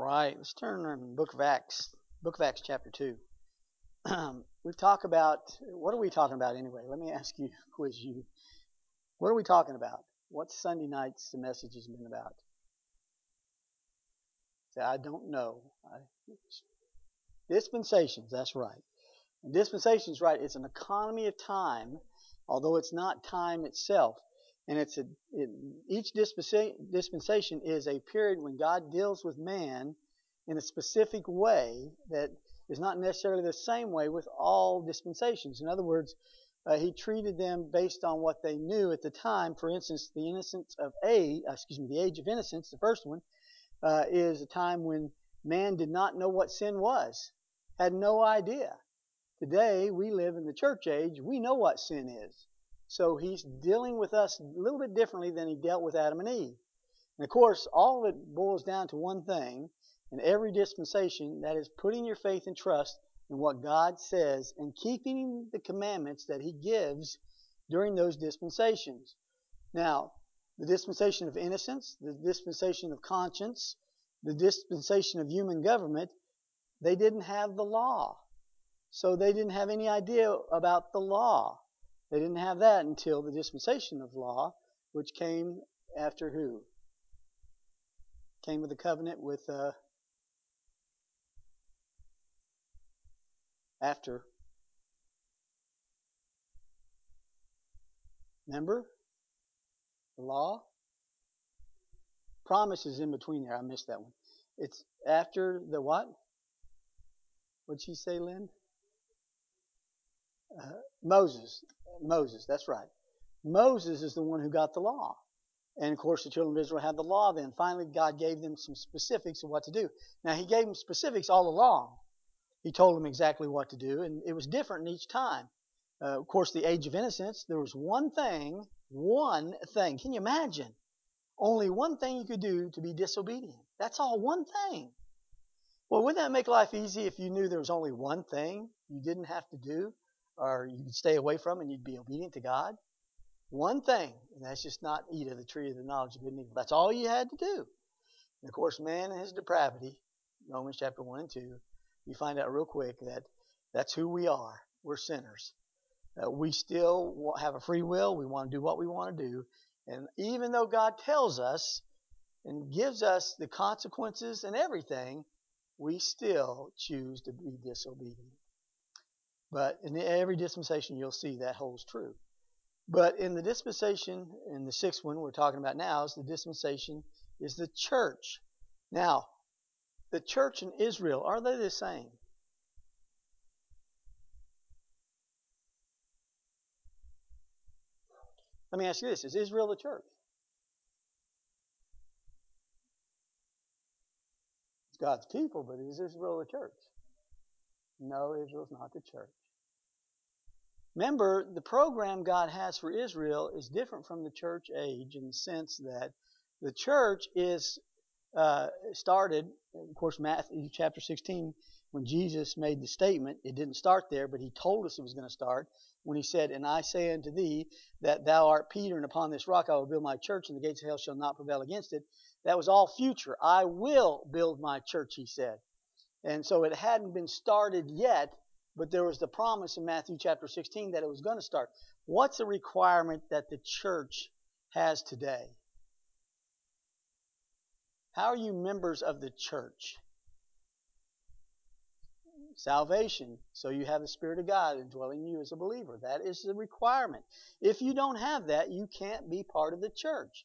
right, let's turn to the Book of Acts, chapter 2. We've talked about, what are we talking about anyway? Let me ask you, quiz you. What are we talking about? What Sunday nights the message has been about? Say, I don't know. Dispensations, that's right. And dispensations, right, it's an economy of time, although it's not time itself. And each dispensation is a period when God deals with man in a specific way that is not necessarily the same way with all dispensations. In other words, he treated them based on what they knew at the time. For instance, the age of innocence, the first one, is a time when man did not know what sin was, had no idea. Today, we live in the church age. We know what sin is. So he's dealing with us a little bit differently than he dealt with Adam and Eve. And of course, all of it boils down to one thing in every dispensation, that is putting your faith and trust in what God says and keeping the commandments that he gives during those dispensations. Now, the dispensation of innocence, the dispensation of conscience, the dispensation of human government, they didn't have the law. So they didn't have any idea about the law. They didn't have that until the dispensation of law, which came after who? Came with the covenant with after. Remember? The law? Promise is in between there. I missed that one. It's after the what? What'd she say, Lynn? Moses. Moses, that's right. Moses is the one who got the law. And of course, the children of Israel had the law then. Finally, God gave them some specifics of what to do. Now, he gave them specifics all along. He told them exactly what to do, and it was different in each time. Of course, the age of innocence, there was one thing. Can you imagine? Only one thing you could do to be disobedient. That's all, one thing. Well, wouldn't that make life easy if you knew there was only one thing you didn't have to do, or you could stay away from and you'd be obedient to God? One thing, and that's just not eat of the tree of the knowledge of good and evil. That's all you had to do. And of course, man and his depravity, Romans chapter 1 and 2, you find out real quick that that's who we are. We're sinners. We still have a free will. We want to do what we want to do. And even though God tells us and gives us the consequences and everything, we still choose to be disobedient. But in every dispensation, you'll see that holds true. But in the dispensation, in the sixth one we're talking about now, is the dispensation is the church. Now, the church in Israel, are they the same? Let me ask you this. Is Israel the church? It's God's people, but is Israel the church? No, Israel's not the church. Remember, the program God has for Israel is different from the church age in the sense that the church is started, of course, Matthew chapter 16, when Jesus made the statement. It didn't start there, but he told us it was going to start when he said, "And I say unto thee that thou art Peter, and upon this rock I will build my church, and the gates of hell shall not prevail against it." That was all future. I will build my church, he said. And so it hadn't been started yet, but there was the promise in Matthew chapter 16 that it was going to start. What's the requirement that the church has today? How are you members of the church? Salvation. So you have the Spirit of God indwelling you as a believer. That is the requirement. If you don't have that, you can't be part of the church.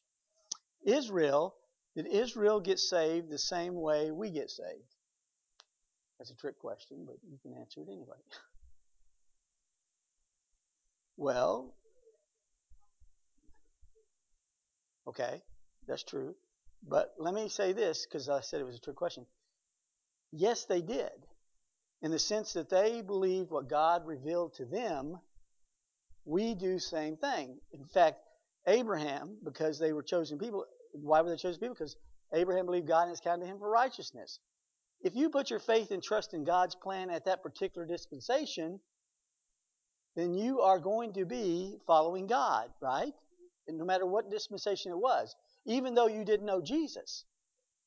Did Israel get saved the same way we get saved? That's a trick question, but you can answer it anyway. Well, okay, that's true. But let me say this, because I said it was a trick question. Yes, they did, in the sense that they believed what God revealed to them. We do the same thing. In fact, Abraham, because they were chosen people, why were they chosen people? Because Abraham believed God and it's counted to him for righteousness. If you put your faith and trust in God's plan at that particular dispensation, then you are going to be following God, right? And no matter what dispensation it was, even though you didn't know Jesus.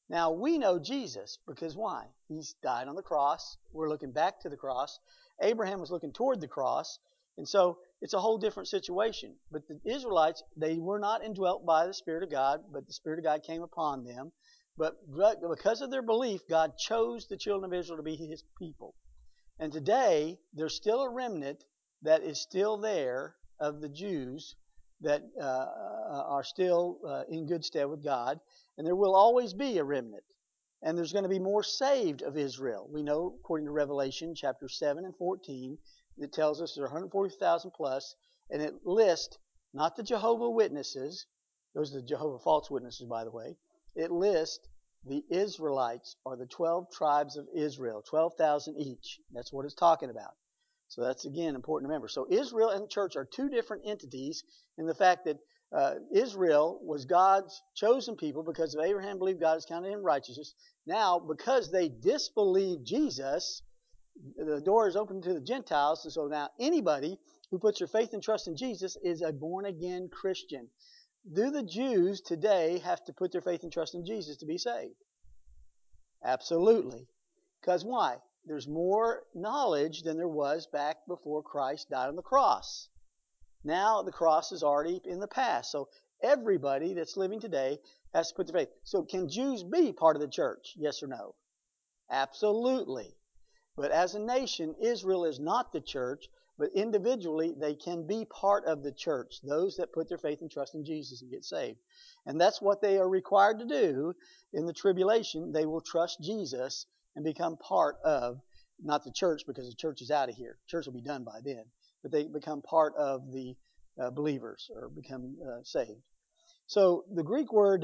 Now we know Jesus because why? He's died on the cross. We're looking back to the cross. Abraham was looking toward the cross. And so it's a whole different situation. But the Israelites, they were not indwelt by the Spirit of God, but the Spirit of God came upon them. But because of their belief, God chose the children of Israel to be His people. And today, there's still a remnant that is still there of the Jews that are still in good stead with God. And there will always be a remnant. And there's going to be more saved of Israel. We know, according to Revelation chapter 7 and 14, it tells us there are 140,000 plus, and it lists not the Jehovah Witnesses, those are the Jehovah false witnesses, by the way. It lists the Israelites, or the 12 tribes of Israel, 12,000 each. That's what it's talking about. So that's, again, important to remember. So Israel and the church are two different entities in the fact that Israel was God's chosen people because of Abraham believed God is counted him righteousness. Now, because they disbelieve Jesus, the door is open to the Gentiles. And so now anybody who puts your faith and trust in Jesus is a born-again Christian. Do the Jews today have to put their faith and trust in Jesus to be saved? Absolutely. Because why? There's more knowledge than there was back before Christ died on the cross. Now the cross is already in the past. So everybody that's living today has to put their faith. So can Jews be part of the church? Yes or no? Absolutely. But as a nation, Israel is not the church, but individually they can be part of the church, those that put their faith and trust in Jesus and get saved. And that's what they are required to do in the tribulation. They will trust Jesus and become part of, not the church because the church is out of here. Church will be done by then. But they become part of the believers or become saved. So the Greek word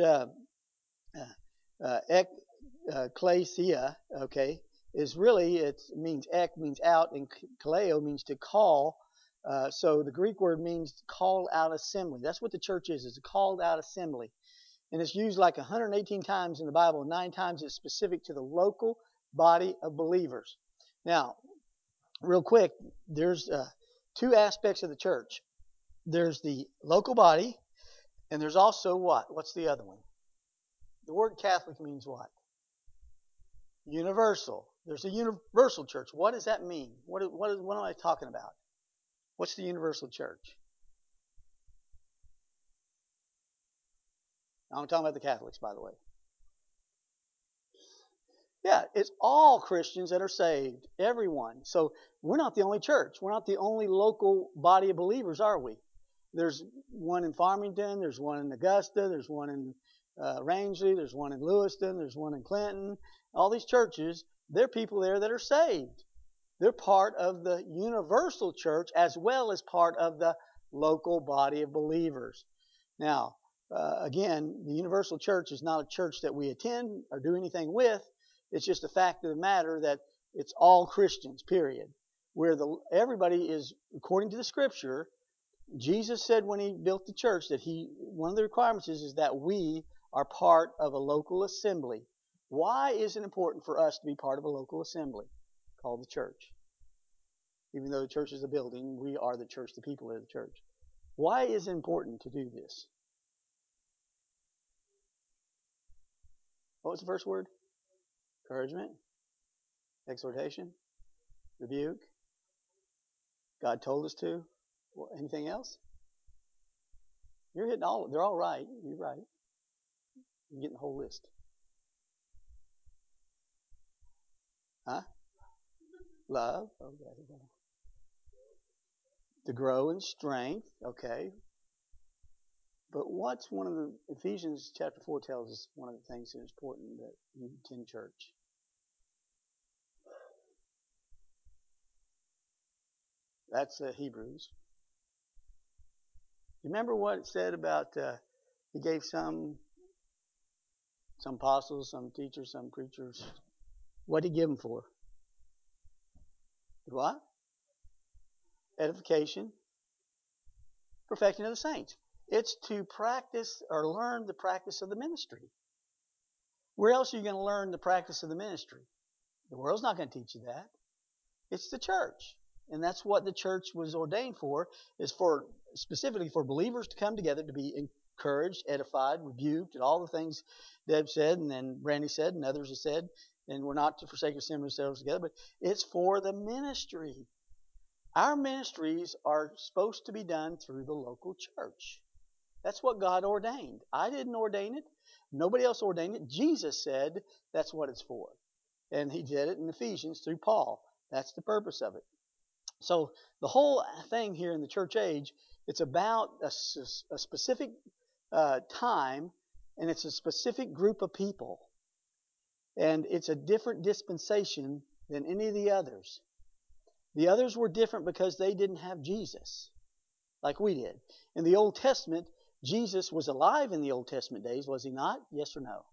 ekklesia, okay, is really, it means ek means out, and kaleo means to call. So the Greek word means called out assembly. That's what the church is. It's a called out assembly. And it's used like 118 times in the Bible, and 9 times it's specific to the local body of believers. Now, real quick, there's 2 aspects of the church. There's the local body, and there's also what? What's the other one? The word Catholic means what? Universal. There's a universal church. What does that mean? What am I talking about? What's the universal church? I'm talking about the Catholics, by the way. Yeah, it's all Christians that are saved. Everyone. So we're not the only church. We're not the only local body of believers, are we? There's one in Farmington. There's one in Augusta. There's one in Rangeley. There's one in Lewiston. There's one in Clinton. All these churches, there are people there that are saved. They're part of the universal church as well as part of the local body of believers. Now, again, the universal church is not a church that we attend or do anything with. It's just a fact of the matter that it's all Christians, period. Where everybody is, according to the Scripture, Jesus said when He built the church that one of the requirements is that we are part of a local assembly. Why is it important for us to be part of a local assembly called the church? Even though the church is a building, we are the church, the people are the church. Why is it important to do this? What was the first word? Encouragement, exhortation, rebuke. God told us to. Well, anything else? You're hitting all. They're all right. You're right. You're getting the whole list. Huh? Love. Okay. To grow in strength. Okay. But what's one of the Ephesians chapter 4 tells us one of the things that is important that you attend church. That's Hebrews. Remember what it said about He gave some apostles, some teachers, some preachers. What did He give them for? What? Edification, perfecting of the saints. It's to practice or learn the practice of the ministry. Where else are you going to learn the practice of the ministry? The world's not going to teach you that. It's the church. And that's what the church was ordained for, is for specifically for believers to come together to be encouraged, edified, rebuked, and all the things Deb said, and then Brandy said, and others have said. And we're not to forsake assembling ourselves together, but it's for the ministry. Our ministries are supposed to be done through the local church. That's what God ordained. I didn't ordain it. Nobody else ordained it. Jesus said that's what it's for. And he did it in Ephesians through Paul. That's the purpose of it. So the whole thing here in the church age, it's about a specific time, and it's a specific group of people. And it's a different dispensation than any of the others. The others were different because they didn't have Jesus like we did. In the Old Testament, Jesus was alive in the Old Testament days, was he not? Yes or no?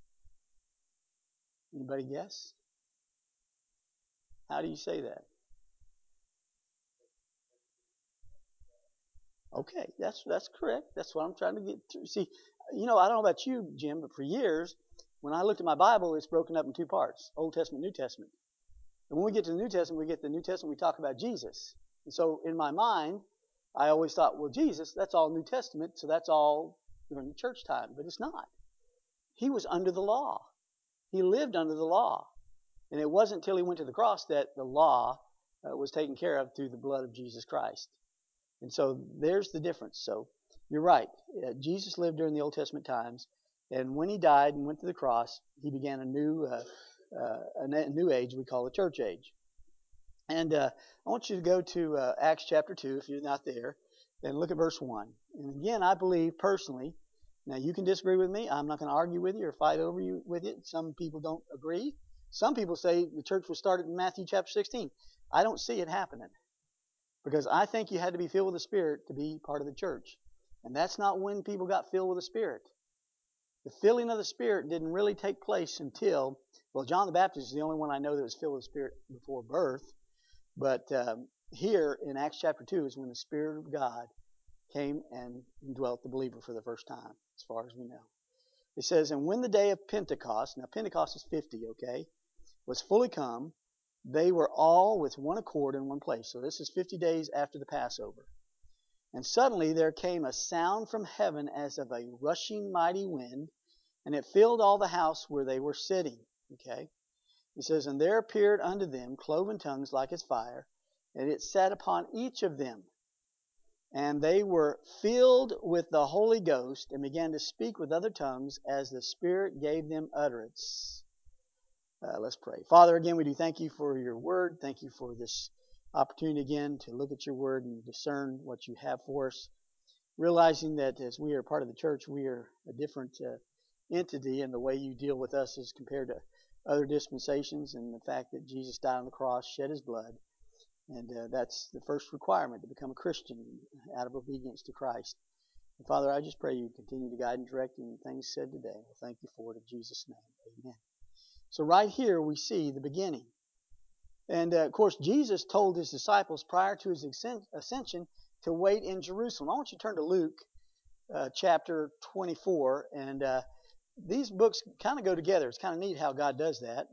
Anybody guess? How do you say that? Okay, that's correct. That's what I'm trying to get through. See, I don't know about you, Jim, but for years, when I looked at my Bible, it's broken up in two parts: Old Testament, New Testament. And when we get to the New Testament, we talk about Jesus. And so in my mind, I always thought, well, Jesus, that's all New Testament, so that's all during the church time. But it's not. He was under the law. He lived under the law. And it wasn't until he went to the cross that the law was taken care of through the blood of Jesus Christ. And so there's the difference. So you're right. Jesus lived during the Old Testament times. And when he died and went to the cross, he began a new age we call the church age. And I want you to go to Acts chapter 2 if you're not there, and look at verse 1. And again, I believe personally, now you can disagree with me. I'm not going to argue with you or fight over you with it. Some people don't agree. Some people say the church was started in Matthew chapter 16. I don't see it happening because I think you had to be filled with the Spirit to be part of the church. And that's not when people got filled with the Spirit. The filling of the Spirit didn't really take place until, well, John the Baptist is the only one I know that was filled with the Spirit before birth. But here in Acts chapter 2 is when the Spirit of God came and indwelt the believer for the first time, as far as we know. It says, and when the day of Pentecost, now Pentecost is 50, okay, was fully come, they were all with one accord in one place. So this is 50 days after the Passover. And suddenly there came a sound from heaven as of a rushing mighty wind, and it filled all the house where they were sitting. Okay. It says, and there appeared unto them cloven tongues like as fire, and it sat upon each of them. And they were filled with the Holy Ghost, and began to speak with other tongues as the Spirit gave them utterance. Let's pray. Father, again, we do thank you for your word. Thank you for this opportunity again to look at your word and discern what you have for us. Realizing that as we are part of the church, we are a different entity, and the way you deal with us as compared to other dispensations, and the fact that Jesus died on the cross, shed his blood, and that's the first requirement to become a Christian out of obedience to Christ. And Father, I just pray you continue to guide and direct in things said today. We'll thank you for it in Jesus' name. Amen. So right here we see the beginning. And of course, Jesus told his disciples prior to his ascension to wait in Jerusalem. I want you to turn to Luke chapter 24, and these books kind of go together. It's kind of neat how God does that.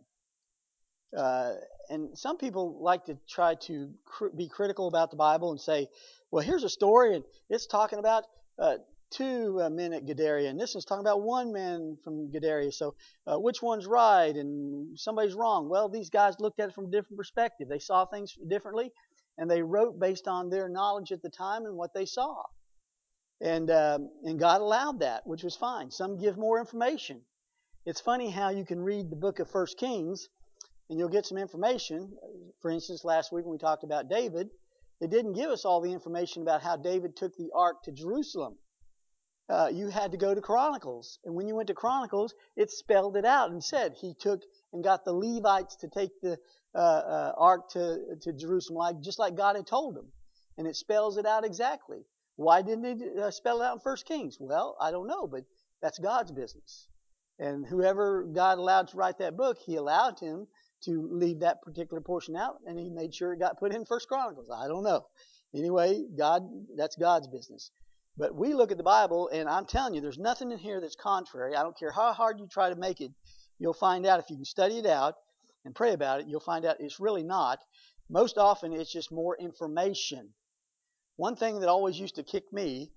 And some people like to try to be critical about the Bible and say, well, here's a story, and it's talking about two men at Gadara, and this is talking about one man from Gadara. So which one's right and somebody's wrong? Well, these guys looked at it from a different perspective. They saw things differently, and they wrote based on their knowledge at the time and what they saw. And God allowed that, which was fine. Some give more information. It's funny how you can read the book of 1 Kings, and you'll get some information. For instance, last week when we talked about David, it didn't give us all the information about how David took the ark to Jerusalem. You had to go to Chronicles. And when you went to Chronicles, it spelled it out and said he took and got the Levites to take the ark to Jerusalem, just like God had told them. And it spells it out exactly. Why didn't he spell it out in 1 Kings? Well, I don't know, but that's God's business. And whoever God allowed to write that book, he allowed him to leave that particular portion out, and he made sure it got put in 1 Chronicles. I don't know. Anyway, that's God's business. But we look at the Bible, and I'm telling you, there's nothing in here that's contrary. I don't care how hard you try to make it. You'll find out if you can study it out and pray about it, you'll find out it's really not. Most often, it's just more information. One thing that always used to kick me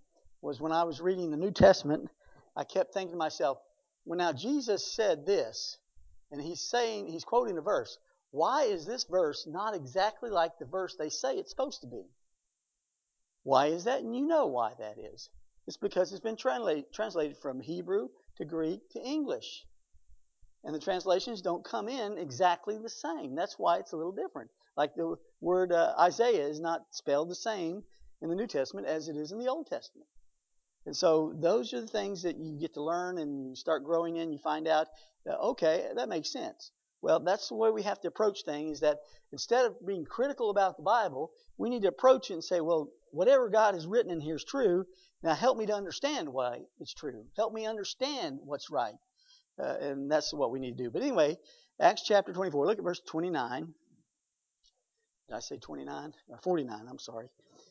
was when I was reading the New Testament, I kept thinking to myself, well, now Jesus said this, and he's quoting a verse. Why is this verse not exactly like the verse they say it's supposed to be? Why is that? And you know why that is. It's because it's been translated from Hebrew to Greek to English. And the translations don't come in exactly the same. That's why it's a little different. Like the word Isaiah is not spelled the same in the New Testament as it is in the Old Testament. And so those are the things that you get to learn and you start growing in. You find out, okay, that makes sense. Well, that's the way we have to approach things, is that instead of being critical about the Bible, we need to approach it and say, well, whatever God has written in here is true. Now help me to understand why it's true. Help me understand what's right. And that's what we need to do. But anyway, Acts chapter 24, look at verse 29. Did I say 29? 49, I'm sorry.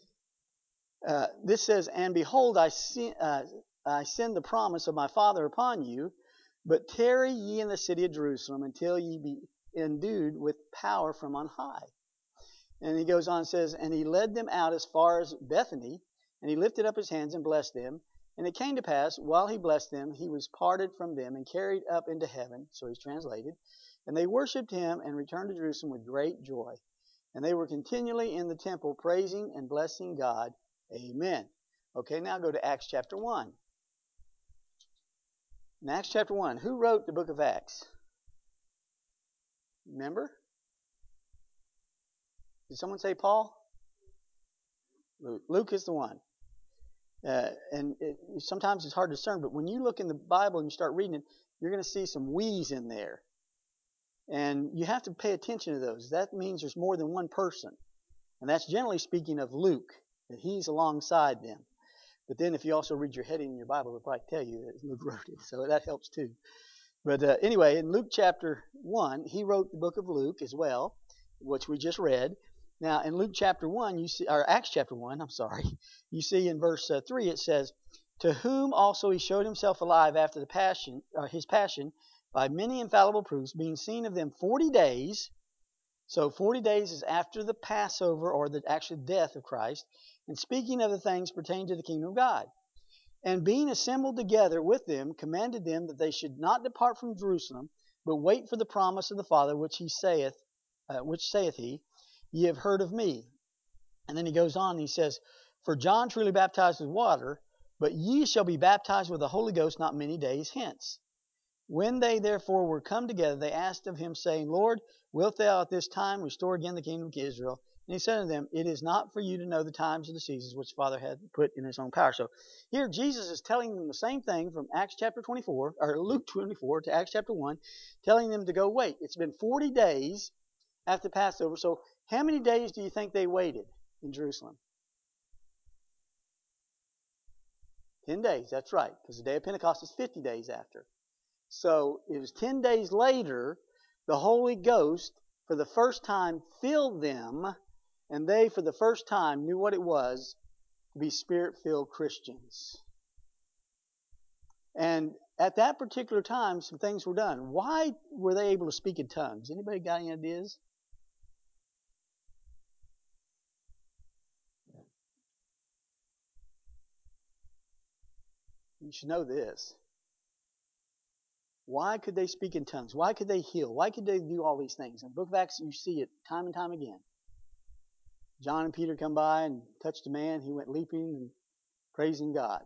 This says, and behold, I send the promise of my Father upon you, but tarry ye in the city of Jerusalem until ye be endued with power from on high. And he goes on and says, and he led them out as far as Bethany, and he lifted up his hands and blessed them. And it came to pass, while he blessed them, he was parted from them and carried up into heaven. So he's translated. And they worshipped him and returned to Jerusalem with great joy. And they were continually in the temple praising and blessing God. Amen. Okay, now go to Acts chapter 1. In Acts chapter 1, who wrote the book of Acts? Remember? Did someone say Paul? Luke. Luke is the one. Sometimes it's hard to discern, but when you look in the Bible and you start reading it, you're going to see some we's in there. And you have to pay attention to those. That means there's more than one person. And that's generally speaking of Luke, that he's alongside them. But then if you also read your heading in your Bible, it'll probably tell you that Luke wrote it. So that helps too. But anyway, in Luke chapter 1, he wrote the book of Luke as well, which we just read. Now, in Luke chapter 1, you see, or Acts chapter 1, I'm sorry, you see in verse 3 it says, to whom also he showed himself alive after his passion by many infallible proofs, being seen of them 40 days. So 40 days is after the Passover or the actual death of Christ, and speaking of the things pertaining to the kingdom of God. And being assembled together with them, commanded them that they should not depart from Jerusalem, but wait for the promise of the Father, which saith he, ye have heard of me. And then he goes on and he says, for John truly baptized with water, but ye shall be baptized with the Holy Ghost not many days hence. When they therefore were come together, they asked of him, saying, Lord, wilt thou at this time restore again the kingdom of Israel? And he said unto them, it is not for you to know the times or the seasons which the Father hath put in his own power. So here Jesus is telling them the same thing from Acts chapter 24, or Luke 24 to Acts chapter 1, telling them to go wait. It's been 40 days after Passover. So how many days do you think they waited in Jerusalem? 10 days, that's right, because the day of Pentecost is 50 days after. So it was 10 days later, the Holy Ghost, for the first time, filled them, and they, for the first time, knew what it was to be Spirit-filled Christians. And at that particular time, some things were done. Why were they able to speak in tongues? Anybody got any ideas? You should know this. Why could they speak in tongues? Why could they heal? Why could they do all these things? In the book of Acts, you see it time and time again. John and Peter come by and touched a man. He went leaping and praising God.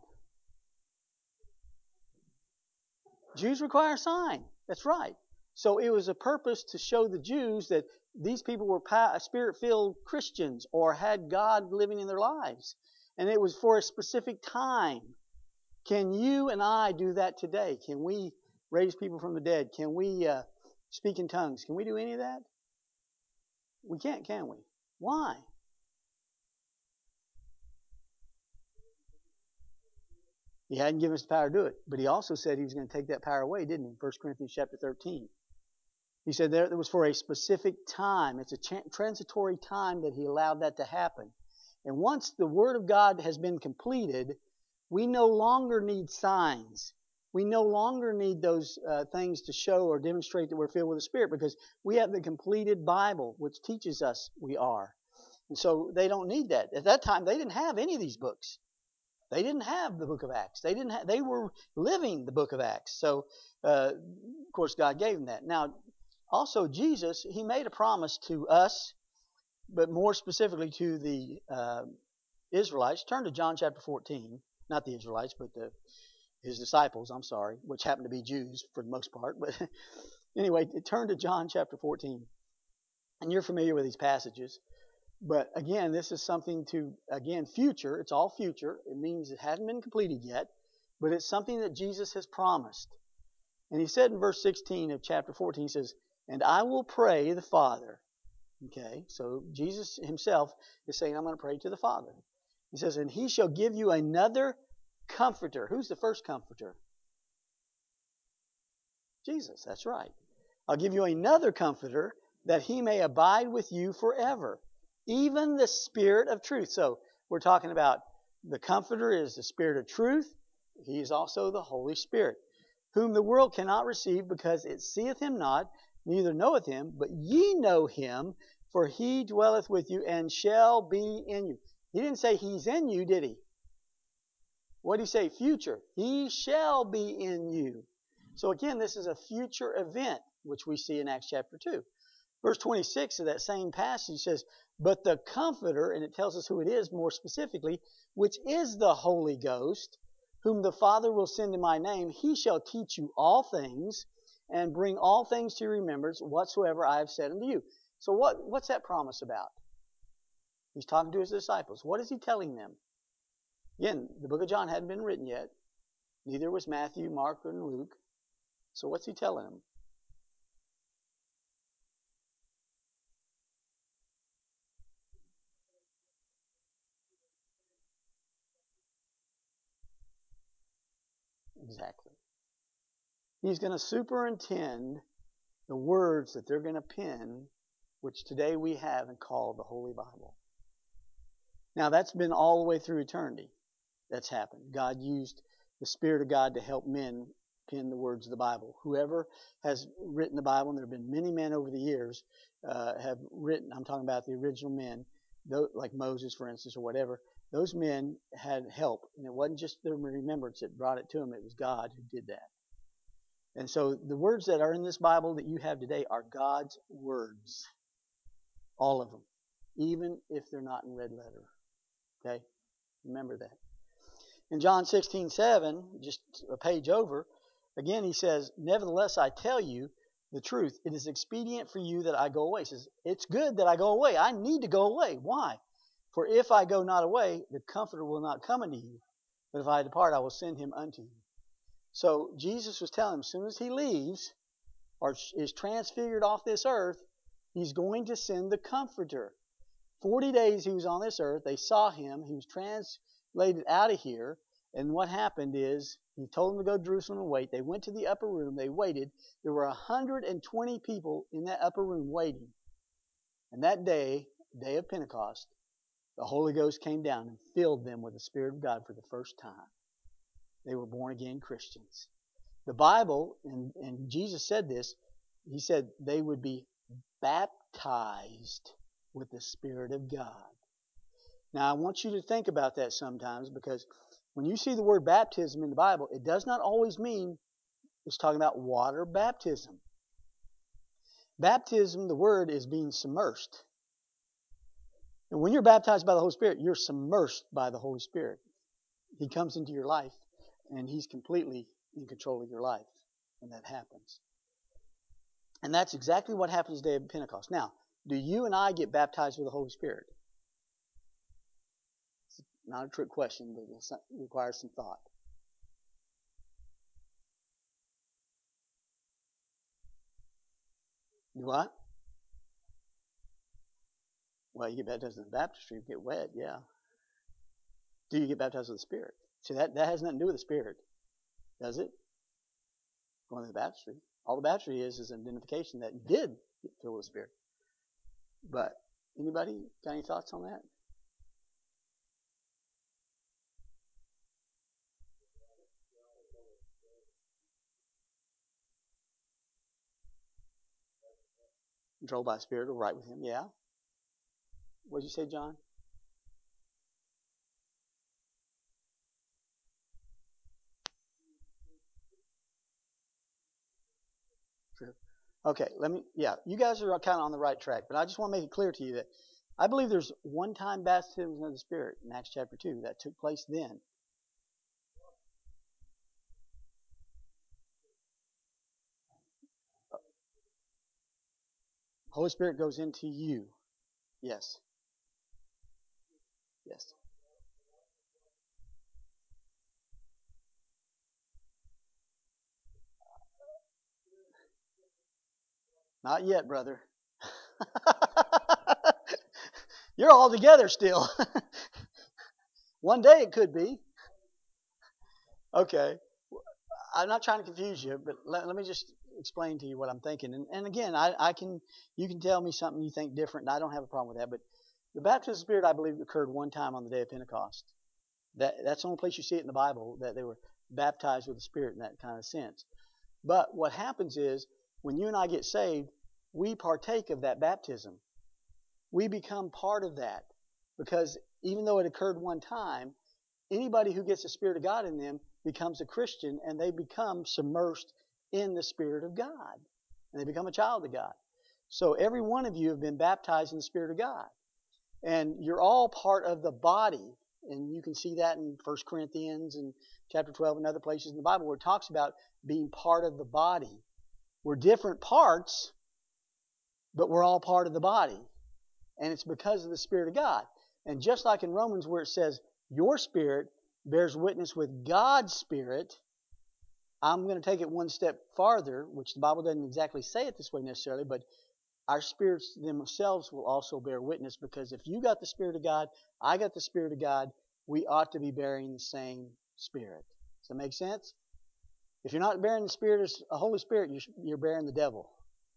Jews require a sign. That's right. So it was a purpose to show the Jews that these people were Spirit-filled Christians or had God living in their lives. And it was for a specific time. Can you and I do that today? Can we raise people from the dead? Can we speak in tongues? Can we do any of that? We can't, can we? Why? He hadn't given us the power to do it. But he also said he was going to take that power away, didn't he? 1 Corinthians chapter 13. He said that it was for a specific time. It's a transitory time that he allowed that to happen. And once the Word of God has been completed, we no longer need signs. We no longer need those things to show or demonstrate that we're filled with the Spirit, because we have the completed Bible, which teaches us we are. And so they don't need that. At that time, they didn't have any of these books. They didn't have the book of Acts. They were living the book of Acts. So, of course, God gave them that. Now, also Jesus, he made a promise to us, but more specifically to the Israelites. Turn to John chapter 14. Not the Israelites, but his disciples, I'm sorry, which happen to be Jews for the most part. But anyway, turn to John chapter 14. And you're familiar with these passages. But again, this is something future. It's all future. It means it hasn't been completed yet, but it's something that Jesus has promised. And he said in verse 16 of chapter 14, he says, "And I will pray the Father." Okay, so Jesus himself is saying, I'm going to pray to the Father. He says, "And he shall give you another comforter." Who's the first comforter? Jesus, that's right. "I'll give you another comforter that he may abide with you forever, even the Spirit of truth." So we're talking about the comforter is the Spirit of truth. He is also the Holy Spirit, whom the world cannot receive because it seeth him not, neither knoweth him, but ye know him, for he dwelleth with you and shall be in you. He didn't say he's in you, did he? What did he say? Future. He shall be in you. So again, this is a future event, which we see in Acts chapter 2. Verse 26 of that same passage says, "But the Comforter," and it tells us who it is more specifically, "which is the Holy Ghost, whom the Father will send in my name, he shall teach you all things, and bring all things to your remembrance, whatsoever I have said unto you." So what's that promise about? He's talking to his disciples. What is he telling them? Again, the book of John hadn't been written yet. Neither was Matthew, Mark, and Luke. So what's he telling them? Exactly. He's going to superintend the words that they're going to pen, which today we have and call the Holy Bible. Now, that's been all the way through eternity. That's happened. God used the Spirit of God to help men pen the words of the Bible. Whoever has written the Bible, and there have been many men over the years have written, I'm talking about the original men, like Moses, for instance, or whatever, those men had help. And it wasn't just their remembrance that brought it to them, it was God who did that. And so the words that are in this Bible that you have today are God's words. All of them. Even if they're not in red letter. Okay? Remember that. In John 16:7, just a page over, again he says, "Nevertheless I tell you the truth. It is expedient for you that I go away." He says, it's good that I go away. I need to go away. Why? "For if I go not away, the Comforter will not come unto you. But if I depart, I will send him unto you." So Jesus was telling him, as soon as he leaves or is transfigured off this earth, he's going to send the Comforter. 40 days he was on this earth. They saw him. He was translated out of here. And what happened is he told them to go to Jerusalem and wait. They went to the upper room. They waited. There were 120 people in that upper room waiting. And that day, day of Pentecost, the Holy Ghost came down and filled them with the Spirit of God for the first time. They were born again Christians. The Bible, and Jesus said this, he said they would be baptized with the Spirit of God. Now, I want you to think about that sometimes, because when you see the word baptism in the Bible, it does not always mean it's talking about water baptism. Baptism, the word, is being submersed. And when you're baptized by the Holy Spirit, you're submersed by the Holy Spirit. He comes into your life, and he's completely in control of your life when that happens. And that's exactly what happens the day of Pentecost. Now, do you and I get baptized with the Holy Spirit? It's not a trick question, but it requires some thought. Do what? Well, you get baptized in the baptistry, you get wet, yeah. Do you get baptized with the Spirit? See, that has nothing to do with the Spirit, does it? Going to the baptistry. All the baptistry is an identification that you did get filled with the Spirit. But anybody got any thoughts on that? Controlled by the Spirit or right with Him, yeah. What did you say, John? Okay, you guys are kind of on the right track, but I just want to make it clear to you that I believe there's one-time baptism of the Spirit in Acts chapter 2 that took place then. Holy Spirit goes into you. Yes. Yes. Not yet, brother. You're all together still. One day it could be. Okay. I'm not trying to confuse you, but let me just explain to you what I'm thinking. And again, you can tell me something you think different, and I don't have a problem with that. But the baptism of the Spirit, I believe, occurred one time on the day of Pentecost. That's the only place you see it in the Bible that they were baptized with the Spirit in that kind of sense. But what happens is when you and I get saved, we partake of that baptism. We become part of that because even though it occurred one time, anybody who gets the Spirit of God in them becomes a Christian and they become submersed in the Spirit of God. And they become a child of God. So every one of you have been baptized in the Spirit of God. And you're all part of the body. And you can see that in 1 Corinthians and chapter 12 and other places in the Bible where it talks about being part of the body. We're different parts, but we're all part of the body. And it's because of the Spirit of God. And just like in Romans where it says, your spirit bears witness with God's Spirit, I'm going to take it one step farther, which the Bible doesn't exactly say it this way necessarily, but our spirits themselves will also bear witness because if you got the Spirit of God, I got the Spirit of God, we ought to be bearing the same Spirit. Does that make sense? If you're not bearing the Spirit of the Holy Spirit, you're bearing the devil.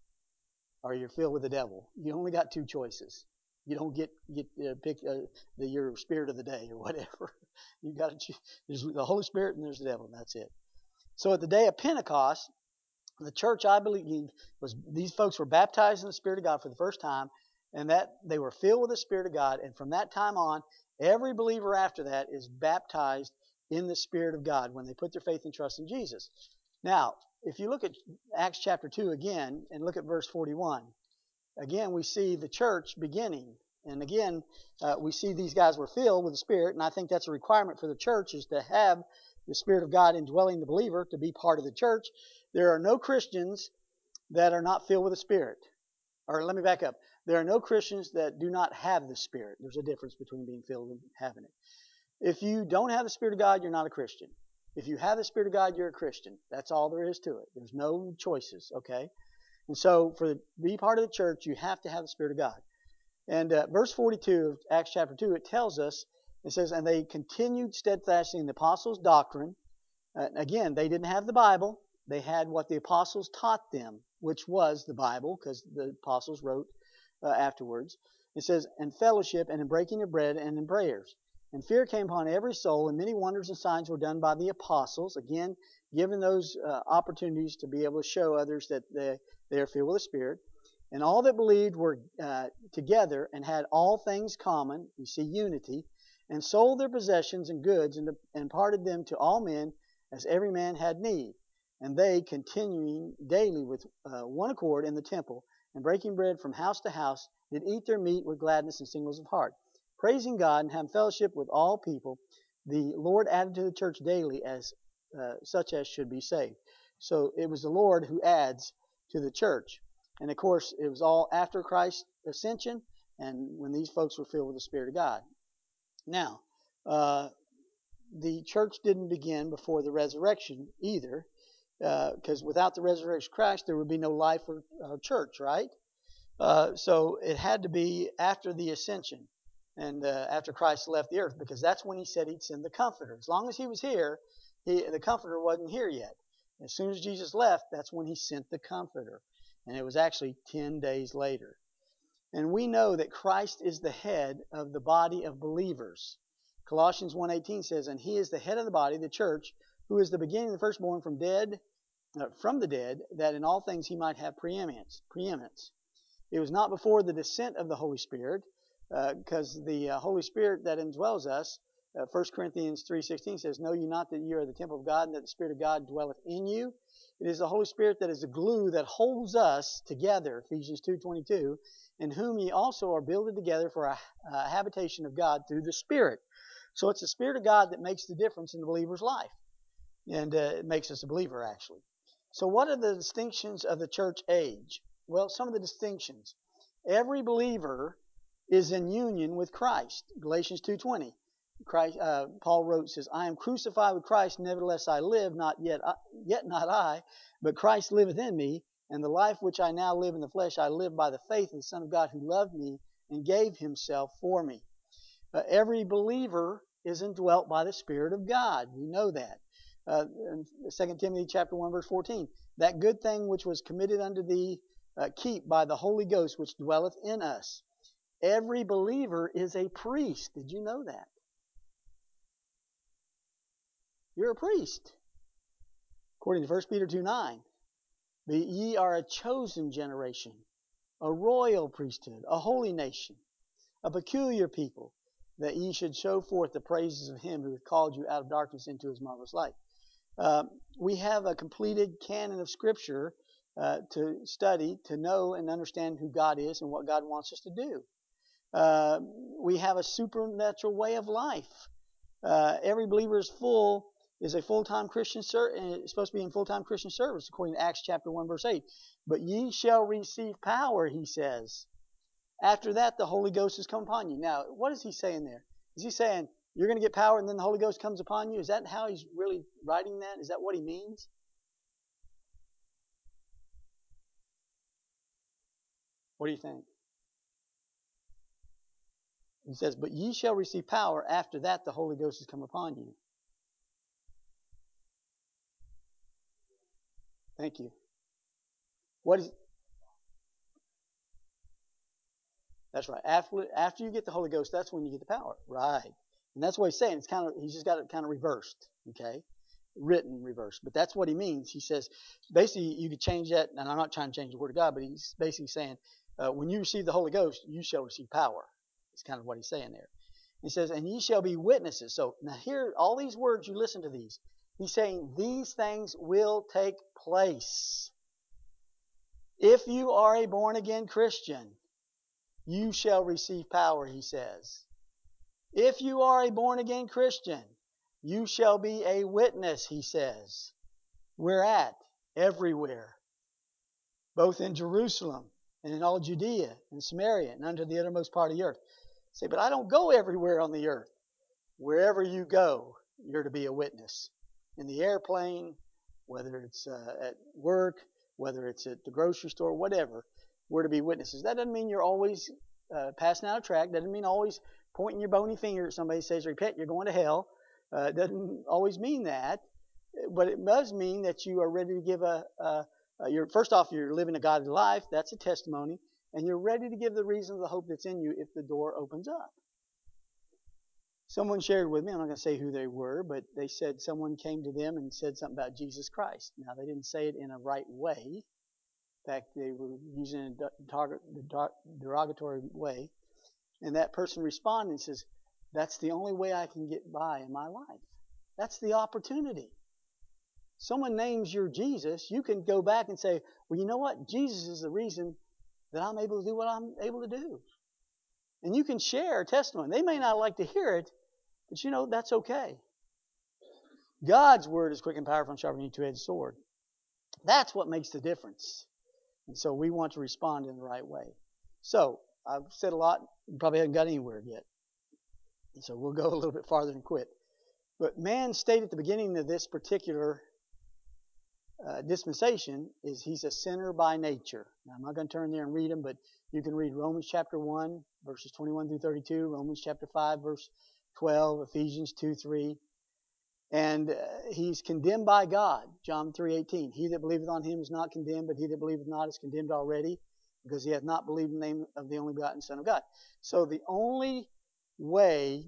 Or you're filled with the devil. You only got two choices. You don't get pick your spirit of the day or whatever. You got to choose. There's the Holy Spirit and there's the devil, and that's it. So at the day of Pentecost, the church, I believe, was these folks were baptized in the Spirit of God for the first time, and that they were filled with the Spirit of God. And from that time on, every believer after that is baptized in the Spirit of God when they put their faith and trust in Jesus. Now, if you look at Acts chapter 2 again and look at verse 41, again we see the church beginning. And again, we see these guys were filled with the Spirit, and I think that's a requirement for the church is to have the Spirit of God indwelling the believer to be part of the church. There are no Christians that are not filled with the Spirit. Or let me back up. There are no Christians that do not have the Spirit. There's a difference between being filled and having it. If you don't have the Spirit of God, you're not a Christian. If you have the Spirit of God, you're a Christian. That's all there is to it. There's no choices, okay? And so to be part of the church, you have to have the Spirit of God. And verse 42 of Acts chapter 2, it tells us, it says, and they continued steadfastly in the apostles' doctrine. Again, they didn't have the Bible. They had what the apostles taught them, which was the Bible, because the apostles wrote afterwards. It says, and fellowship, and in breaking of bread, and in prayers. And fear came upon every soul, and many wonders and signs were done by the apostles. Again, given those opportunities to be able to show others that they are filled with the Spirit. And all that believed were together and had all things common. You see unity. And sold their possessions and goods and parted them to all men as every man had need. And they, continuing daily with one accord in the temple, and breaking bread from house to house, did eat their meat with gladness and singleness of heart, praising God and having fellowship with all people. The Lord added to the church daily as such as should be saved. So it was the Lord who adds to the church. And of course, it was all after Christ's ascension and when these folks were filled with the Spirit of God. Now, the church didn't begin before the resurrection either, because without the resurrection of Christ, there would be no life or church, right? So it had to be after the ascension and after Christ left the earth, because that's when he said he'd send the Comforter. As long as he was here, the Comforter wasn't here yet. As soon as Jesus left, that's when he sent the Comforter. And it was actually 10 days later. And we know that Christ is the head of the body of believers. Colossians 1:18 says, and he is the head of the body, the church, who is the beginning, the firstborn from the dead, that in all things he might have preeminence. It was not before the descent of the Holy Spirit, because the Holy Spirit that indwells us 1 Corinthians 3:16 says, "Know ye not that ye are the temple of God, and that the Spirit of God dwelleth in you?" It is the Holy Spirit that is the glue that holds us together, Ephesians 2:22, "in whom ye also are builded together for a habitation of God through the Spirit." So it's the Spirit of God that makes the difference in the believer's life. And it makes us a believer, actually. So what are the distinctions of the church age? Well, some of the distinctions. Every believer is in union with Christ. Galatians 2:20. Paul wrote, says, "I am crucified with Christ, nevertheless I live, yet not I, but Christ liveth in me, and the life which I now live in the flesh, I live by the faith of the Son of God who loved me and gave himself for me." Every believer is indwelt by the Spirit of God. We know that. In 2 Timothy chapter 1, verse 14, "That good thing which was committed unto thee, keep by the Holy Ghost which dwelleth in us." Every believer is a priest. Did you know that? You're a priest. According to 1 Peter 2:9, "But ye are a chosen generation, a royal priesthood, a holy nation, a peculiar people, that ye should show forth the praises of him who hath called you out of darkness into his marvelous light." We have a completed canon of Scripture to study, to know and understand who God is and what God wants us to do. We have a supernatural way of life. Every believer is a full-time Christian, is supposed to be in full-time Christian service, according to Acts chapter 1, verse 8. "But ye shall receive power," he says. "After that, the Holy Ghost has come upon you." Now, what is he saying there? Is he saying you're going to get power and then the Holy Ghost comes upon you? Is that how he's really writing that? Is that what he means? What do you think? He says, "But ye shall receive power. After that, the Holy Ghost has come upon you." Thank you. What is? That's right. After you get the Holy Ghost, that's when you get the power. Right. And that's what he's saying. He's just got it kind of reversed. Okay. Written reversed. But that's what he means. He says, basically, you could change that, and I'm not trying to change the Word of God, but he's basically saying, when you receive the Holy Ghost, you shall receive power. It's kind of what he's saying there. He says, "And ye shall be witnesses." So now here, all these words, you listen to these. He's saying these things will take place. If you are a born-again Christian, you shall receive power, he says. If you are a born-again Christian, you shall be a witness, he says. Where at? Everywhere. Both in Jerusalem and in all Judea and Samaria and unto the uttermost part of the earth. Say, but I don't go everywhere on the earth. Wherever you go, you're to be a witness. In the airplane, whether it's at work, whether it's at the grocery store, whatever, we're to be witnesses. That doesn't mean you're always passing out a tract. That doesn't mean always pointing your bony finger at somebody who says, "Repent, you're going to hell." It doesn't always mean that. But it does mean that you are ready to give first off, you're living a godly life. That's a testimony. And you're ready to give the reason of the hope that's in you if the door opens up. Someone shared with me, I'm not going to say who they were, but they said someone came to them and said something about Jesus Christ. Now, they didn't say it in a right way. In fact, they were using a derogatory way. And that person responded and says, "That's the only way I can get by in my life. That's the opportunity." Someone names your Jesus, you can go back and say, "Well, you know what? Jesus is the reason that I'm able to do what I'm able to do." And you can share a testimony. They may not like to hear it, but that's okay. God's word is quick and powerful and sharper than any two-edged sword. That's what makes the difference. And so we want to respond in the right way. So I've said a lot. You probably haven't got anywhere yet. And so we'll go a little bit farther and quit. But man's state at the beginning of this particular dispensation is he's a sinner by nature. Now, I'm not going to turn there and read them, but you can read Romans chapter 1, verses 21 through 32, Romans chapter 5, verse 12, Ephesians 2:3. And he's condemned by God, John 3:18. "He that believeth on him is not condemned, but he that believeth not is condemned already, because he hath not believed in the name of the only begotten Son of God." So the only way,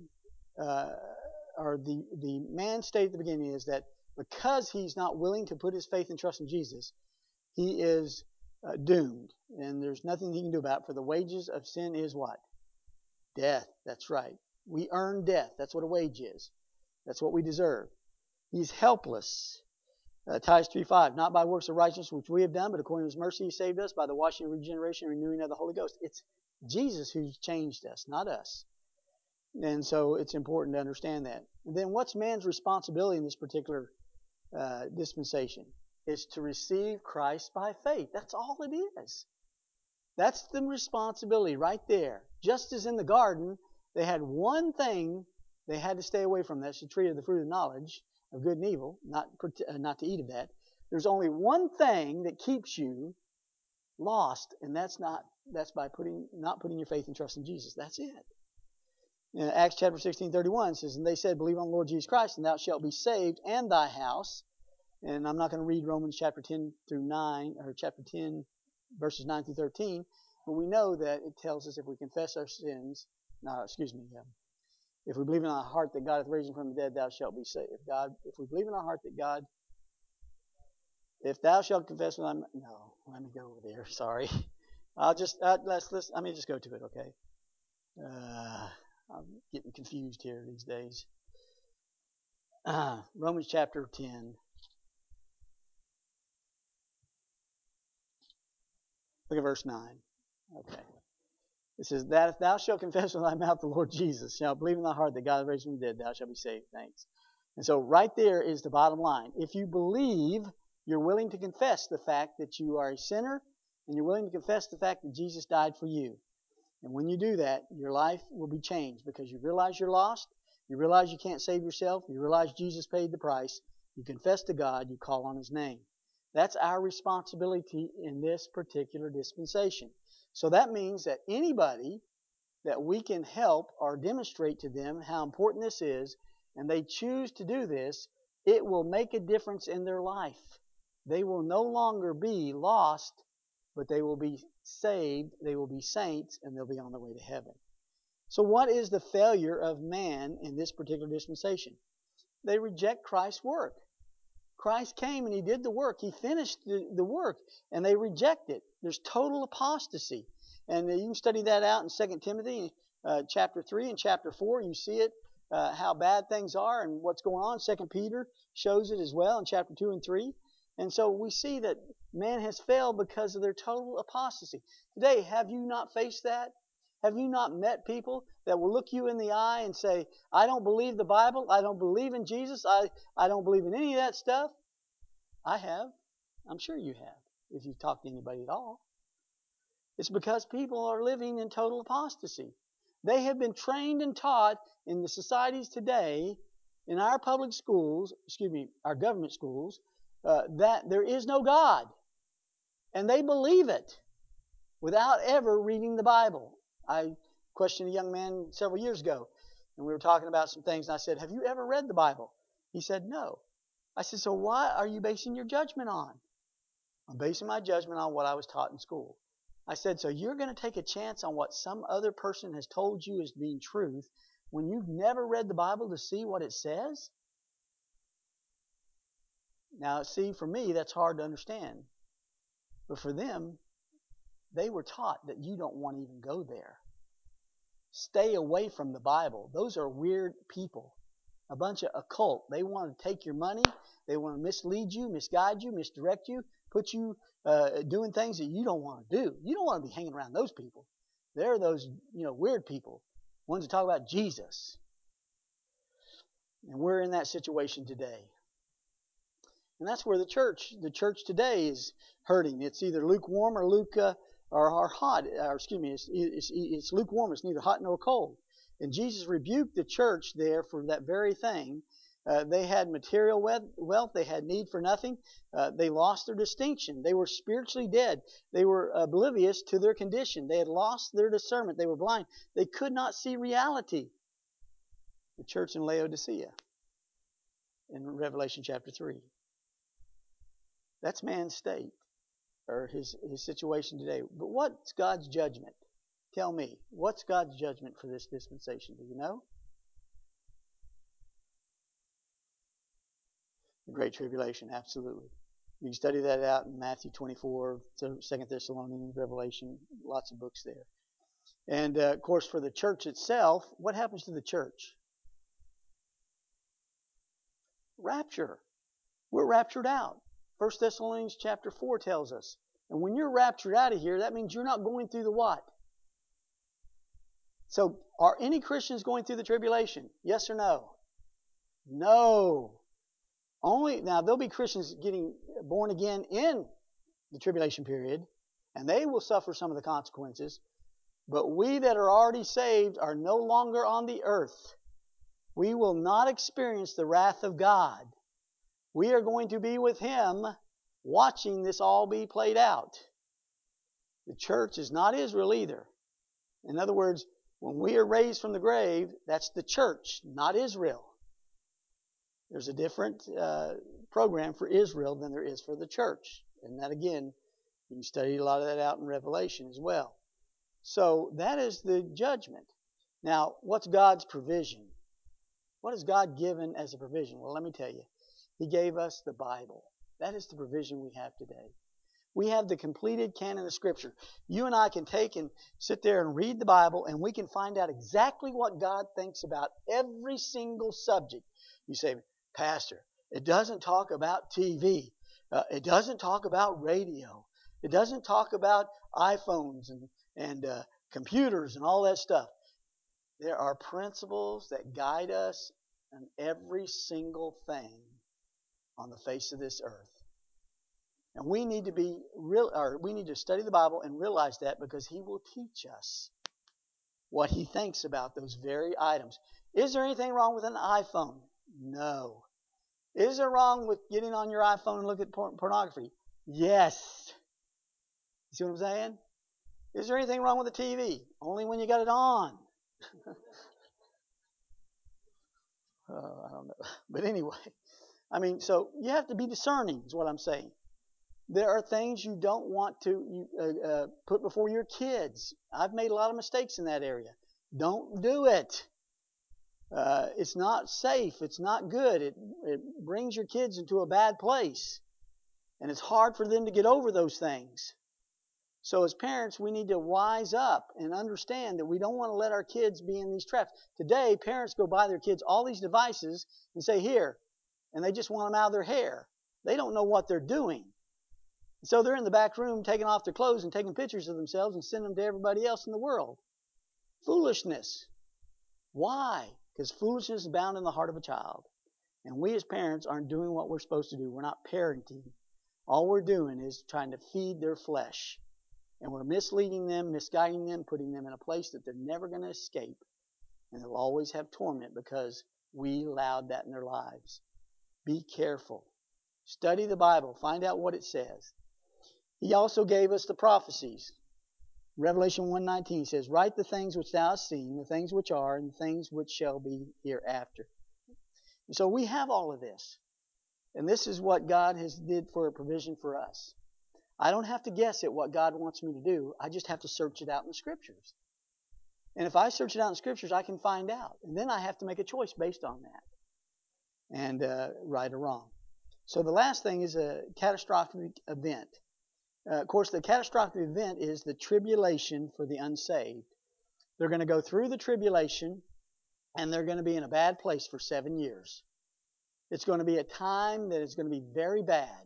or the man's state at the beginning is that because he's not willing to put his faith and trust in Jesus, he is doomed. And there's nothing he can do about it. For the wages of sin is what? Death. That's right. We earn death. That's what a wage is. That's what we deserve. He's helpless. Titus 3:5, not by works of righteousness which we have done, but according to His mercy He saved us by the washing of regeneration and renewing of the Holy Ghost. It's Jesus who's changed us, not us. And so it's important to understand that. And then what's man's responsibility in this particular dispensation? Is to receive Christ by faith. That's all it is. That's the responsibility right there. Just as in the garden, they had one thing they had to stay away from. That's the tree of the fruit of knowledge of good and evil, not to eat of that. There's only one thing that keeps you lost, and that's by not putting your faith and trust in Jesus. That's it. Acts chapter 16:31 says, and they said, believe on the Lord Jesus Christ, and thou shalt be saved, and thy house. And I'm not going to read Romans chapter 10 through 9, or chapter 10, verses 9 through 13, but we know that it tells us if we confess our sins, if we believe in our heart that God hath raised him from the dead, thou shalt be saved. If we believe in our heart that God, if thou shalt confess with thy mouth, no, let me go over there. Sorry, let me just go to it, okay? I'm getting confused here these days. Romans chapter 10. Look at verse 9. Okay. It says, that if thou shalt confess with thy mouth the Lord Jesus, shalt believe in thy heart that God hath raised him from the dead, thou shalt be saved. Thanks. And so right there is the bottom line. If you believe, you're willing to confess the fact that you are a sinner, and you're willing to confess the fact that Jesus died for you. And when you do that, your life will be changed because you realize you're lost, you realize you can't save yourself, you realize Jesus paid the price, you confess to God, you call on His name. That's our responsibility in this particular dispensation. So that means that anybody that we can help or demonstrate to them how important this is, and they choose to do this, it will make a difference in their life. They will no longer be lost, but they will be saved, they will be saints, and they'll be on their way to heaven. So what is the failure of man in this particular dispensation? They reject Christ's work. Christ came and He did the work. He finished the work, and they reject it. There's total apostasy. And you can study that out in 2 Timothy chapter 3 and chapter 4. You see it, how bad things are and what's going on. 2 Peter shows it as well in chapter 2 and 3. And so we see that man has failed because of their total apostasy. Today, have you not faced that? Have you not met people that will look you in the eye and say, I don't believe the Bible, I don't believe in Jesus, I don't believe in any of that stuff? I have. I'm sure you have, if you've talked to anybody at all. It's because people are living in total apostasy. They have been trained and taught in the societies today, in our public schools, our government schools, that there is no God. And they believe it without ever reading the Bible. I questioned a young man several years ago, and we were talking about some things, and I said, have you ever read the Bible? He said, no. I said, so what are you basing your judgment on? I'm basing my judgment on what I was taught in school. I said, so you're going to take a chance on what some other person has told you as being truth when you've never read the Bible to see what it says? Now, see, for me, that's hard to understand. But for them, they were taught that you don't want to even go there. Stay away from the Bible. Those are weird people. A bunch of occult. They want to take your money. They want to mislead you, misguide you, misdirect you, put you doing things that you don't want to do. You don't want to be hanging around those people. They're those, weird people, ones that talk about Jesus. And we're in that situation today. And that's where the church today is hurting. It's either lukewarm or hot. It's lukewarm. It's neither hot nor cold. And Jesus rebuked the church there for that very thing. They had material wealth. They had need for nothing. They lost their distinction. They were spiritually dead. They were oblivious to their condition. They had lost their discernment. They were blind. They could not see reality. The church in Laodicea in Revelation chapter 3. That's man's state, or his situation today. But what's God's judgment? Tell me, what's God's judgment for this dispensation? Do you know? The Great Tribulation, absolutely. You can study that out in Matthew 24, 2 Thessalonians, Revelation, lots of books there. And of course, for the church itself, what happens to the church? Rapture. We're raptured out. 1 Thessalonians chapter 4 tells us. And when you're raptured out of here, that means you're not going through the what? So, are any Christians going through the tribulation? Yes or no? No. Only now there'll be Christians getting born again in the tribulation period, and they will suffer some of the consequences. But we that are already saved are no longer on the earth. We will not experience the wrath of God. We are going to be with Him watching this all be played out. The church is not Israel either. In other words, when we are raised from the grave, that's the church, not Israel. There's a different program for Israel than there is for the church. And that, again, you can study a lot of that out in Revelation as well. So that is the judgment. Now, what's God's provision? What has God given as a provision? Well, let me tell you. He gave us the Bible. That is the provision we have today. We have the completed canon of Scripture. You and I can take and sit there and read the Bible, and we can find out exactly what God thinks about every single subject. You say, Pastor, it doesn't talk about TV. It doesn't talk about radio. It doesn't talk about iPhones and computers and all that stuff. There are principles that guide us in every single thing on the face of this earth. And we need to study the Bible and realize that, because He will teach us what He thinks about those very items. Is there anything wrong with an iPhone? No. Is there wrong with getting on your iPhone and look at pornography? Yes. You see what I'm saying? Is there anything wrong with the TV? Only when you got it on. I don't know. But anyway, so you have to be discerning is what I'm saying. There are things you don't want to put before your kids. I've made a lot of mistakes in that area. Don't do it. It's not safe. It's not good. It brings your kids into a bad place. And it's hard for them to get over those things. So as parents, we need to wise up and understand that we don't want to let our kids be in these traps. Today, parents go buy their kids all these devices and say, here, and they just want them out of their hair. They don't know what they're doing. So they're in the back room taking off their clothes and taking pictures of themselves and sending them to everybody else in the world. Foolishness. Why? Because foolishness is bound in the heart of a child. And we as parents aren't doing what we're supposed to do. We're not parenting. All we're doing is trying to feed their flesh. And we're misleading them, misguiding them, putting them in a place that they're never going to escape. And they'll always have torment because we allowed that in their lives. Be careful. Study the Bible. Find out what it says. He also gave us the prophecies. Revelation 1:19 says, write the things which thou hast seen, the things which are, and the things which shall be hereafter. And so we have all of this. And this is what God has did for a provision for us. I don't have to guess at what God wants me to do. I just have to search it out in the Scriptures. And if I search it out in the Scriptures, I can find out. And then I have to make a choice based on that. And right or wrong. So the last thing is a catastrophic event. Of course, the catastrophic event is the tribulation for the unsaved. They're going to go through the tribulation, and they're going to be in a bad place for 7 years. It's going to be a time that is going to be very bad.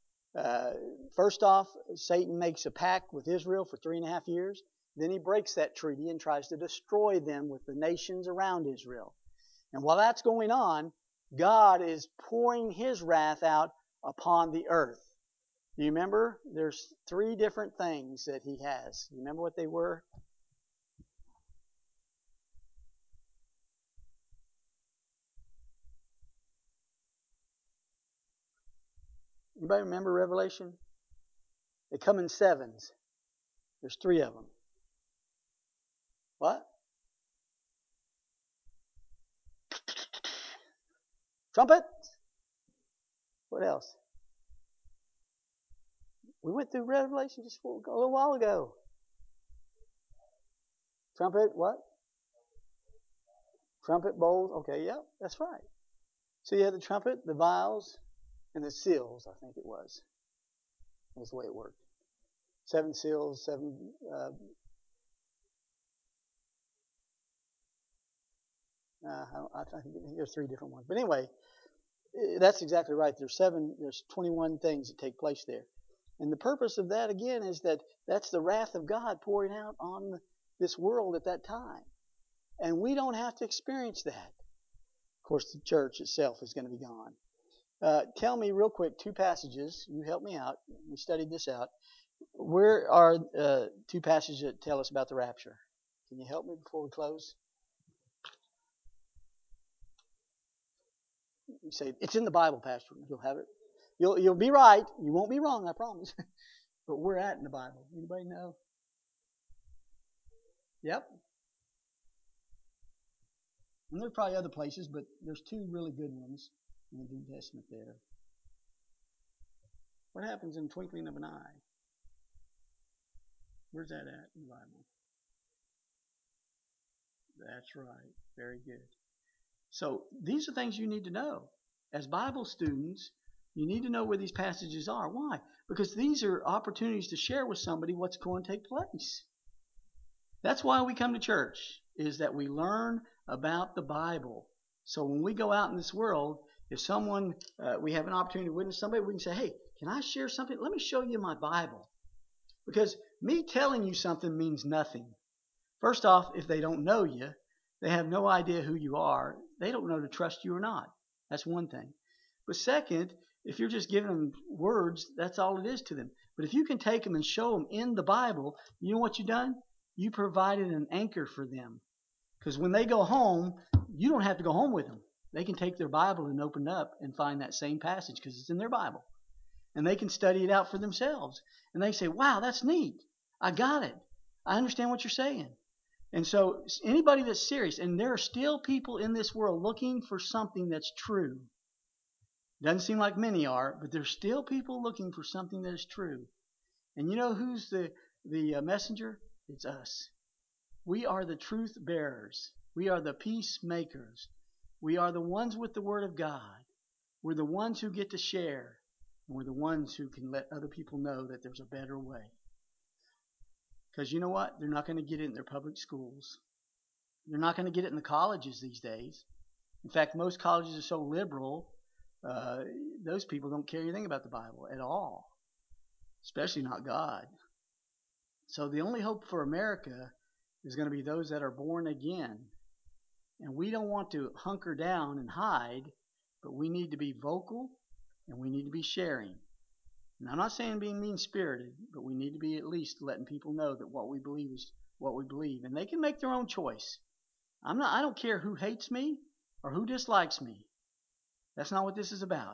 First off, Satan makes a pact with Israel for 3.5 years. Then he breaks that treaty and tries to destroy them with the nations around Israel. And while that's going on, God is pouring His wrath out upon the earth. Do you remember? There's 3 different things that He has. Do you remember what they were? Anybody remember Revelation? They come in 7s. There's 3 of them. What? Trumpet? What else? We went through Revelation just a little while ago. Trumpet, what? Trumpet bowls. Okay, yeah, that's right. So you had the trumpet, the vials, and the seals, I think it was. That's the way it worked. 7 seals, 7 I think there's 3 different ones. But anyway, that's exactly right. There's 21 things that take place there. And the purpose of that, again, is that that's the wrath of God pouring out on this world at that time. And we don't have to experience that. Of course, the church itself is going to be gone. Tell me real quick 2 passages. You help me out. We studied this out. Where are 2 passages that tell us about the rapture? Can you help me before we close? You say, it's in the Bible, Pastor. You'll have it. You'll be right. You won't be wrong, I promise. But where at in the Bible? Anybody know? Yep. And there's probably other places, but there's 2 really good ones in the New Testament there. What happens in the twinkling of an eye? Where's that at in the Bible? That's right. Very good. So these are things you need to know. As Bible students, you need to know where these passages are. Why? Because these are opportunities to share with somebody what's going to take place. That's why we come to church, is that we learn about the Bible. So when we go out in this world, if we have an opportunity to witness somebody, we can say, hey, can I share something? Let me show you my Bible. Because me telling you something means nothing. First off, if they don't know you, they have no idea who you are. They don't know to trust you or not. That's one thing. But second, if you're just giving them words, that's all it is to them. But if you can take them and show them in the Bible, you know what you've done? You provided an anchor for them. Because when they go home, you don't have to go home with them. They can take their Bible and open it up and find that same passage because it's in their Bible. And they can study it out for themselves. And they say, wow, that's neat. I got it. I understand what you're saying. And so anybody that's serious, and there are still people in this world looking for something that's true. Doesn't seem like many are, but there's still people looking for something that is true. And you know who's the messenger? It's us. We are the truth bearers. We are the peacemakers. We are the ones with the Word of God. We're the ones who get to share. And we're the ones who can let other people know that there's a better way. Because you know what? They're not going to get it in their public schools. They're not going to get it in the colleges these days. In fact, most colleges are so liberal, those people don't care anything about the Bible at all, especially not God. So the only hope for America is going to be those that are born again. And we don't want to hunker down and hide, but we need to be vocal and we need to be sharing. And I'm not saying being mean-spirited, but we need to be at least letting people know that what we believe is what we believe. And they can make their own choice. I don't care who hates me or who dislikes me. That's not what this is about.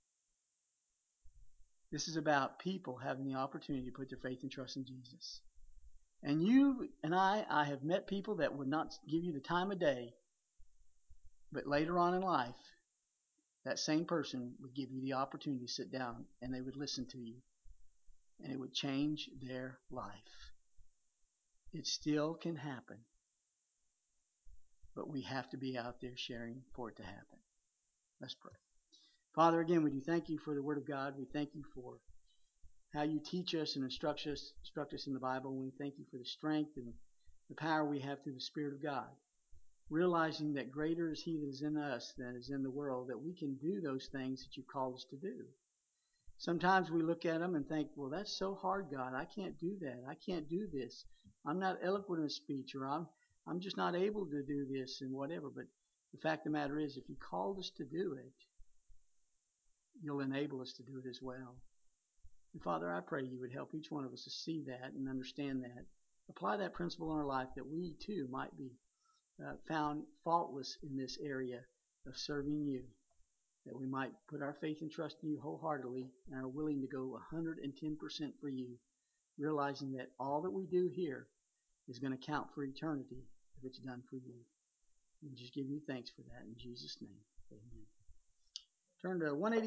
This is about people having the opportunity to put their faith and trust in Jesus. And you and I have met people that would not give you the time of day, but later on in life, that same person would give you the opportunity to sit down and they would listen to you. And it would change their life. It still can happen. But we have to be out there sharing for it to happen. Let's pray. Father, again, we do thank you for the Word of God. We thank you for how you teach us and instruct us in the Bible. We thank you for the strength and the power we have through the Spirit of God. Realizing that greater is He that is in us than is in the world, that we can do those things that you've called us to do. Sometimes we look at them and think, well, that's so hard, God. I can't do that. I can't do this. I'm not eloquent in speech, or I'm just not able to do this and whatever. But the fact of the matter is, if you called us to do it, you'll enable us to do it as well. And Father, I pray you would help each one of us to see that and understand that. Apply that principle in our life that we too might be found faultless in this area of serving you. That we might put our faith and trust in you wholeheartedly and are willing to go 110% for you, realizing that all that we do here is going to count for eternity if it's done for you. We just give you thanks for that in Jesus' name. Amen. Turn to 180.